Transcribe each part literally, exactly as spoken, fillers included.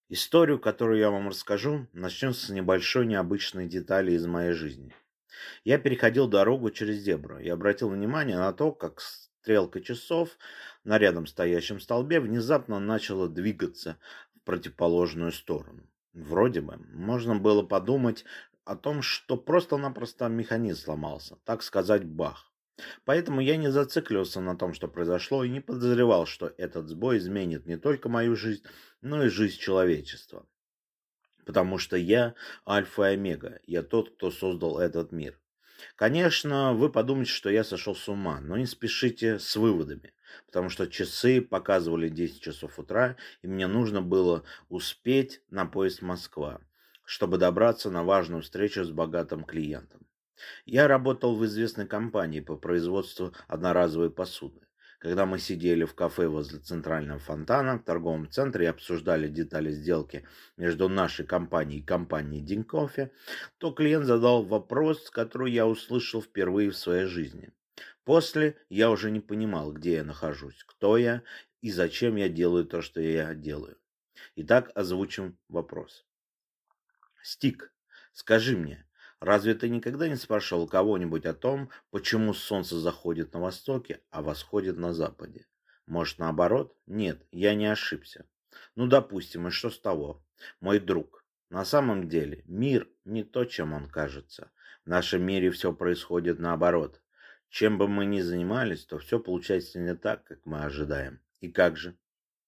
Историю, которую я вам расскажу, начнем с небольшой необычной детали из моей жизни. Я переходил дорогу через зебру и обратил внимание на то, как стрелка часов на рядом стоящем столбе внезапно начала двигаться в противоположную сторону. Вроде бы можно было подумать о том, что просто-напросто механизм сломался, так сказать, бах. Поэтому я не зацикливался на том, что произошло, и не подозревал, что этот сбой изменит не только мою жизнь, но и жизнь человечества. Потому что я альфа и омега, я тот, кто создал этот мир. Конечно, вы подумаете, что я сошел с ума, но не спешите с выводами, потому что часы показывали десять часов утра, и мне нужно было успеть на поезд Москва, чтобы добраться на важную встречу с богатым клиентом. Я работал в известной компании по производству одноразовой посуды. Когда мы сидели в кафе возле центрального фонтана в торговом центре и обсуждали детали сделки между нашей компанией и компанией Дин Кофе, то клиент задал вопрос, который я услышал впервые в своей жизни. После я уже не понимал, где я нахожусь, кто я и зачем я делаю то, что я делаю. Итак, озвучим вопрос. Стик, скажи мне, разве ты никогда не спрашивал кого-нибудь о том, почему солнце заходит на востоке, а восходит на западе? Может, наоборот? Нет, я не ошибся. Ну, допустим, и что с того? Мой друг, на самом деле мир не то, чем он кажется. В нашем мире все происходит наоборот. Чем бы мы ни занимались, то все получается не так, как мы ожидаем. И как же?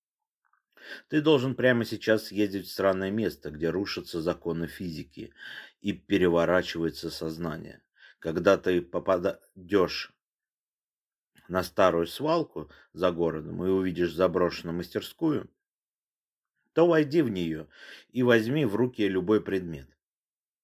Ты должен прямо сейчас съездить в странное место, где рушатся законы физики и переворачивается сознание. Когда ты попадешь на старую свалку за городом и увидишь заброшенную мастерскую, то войди в нее и возьми в руки любой предмет.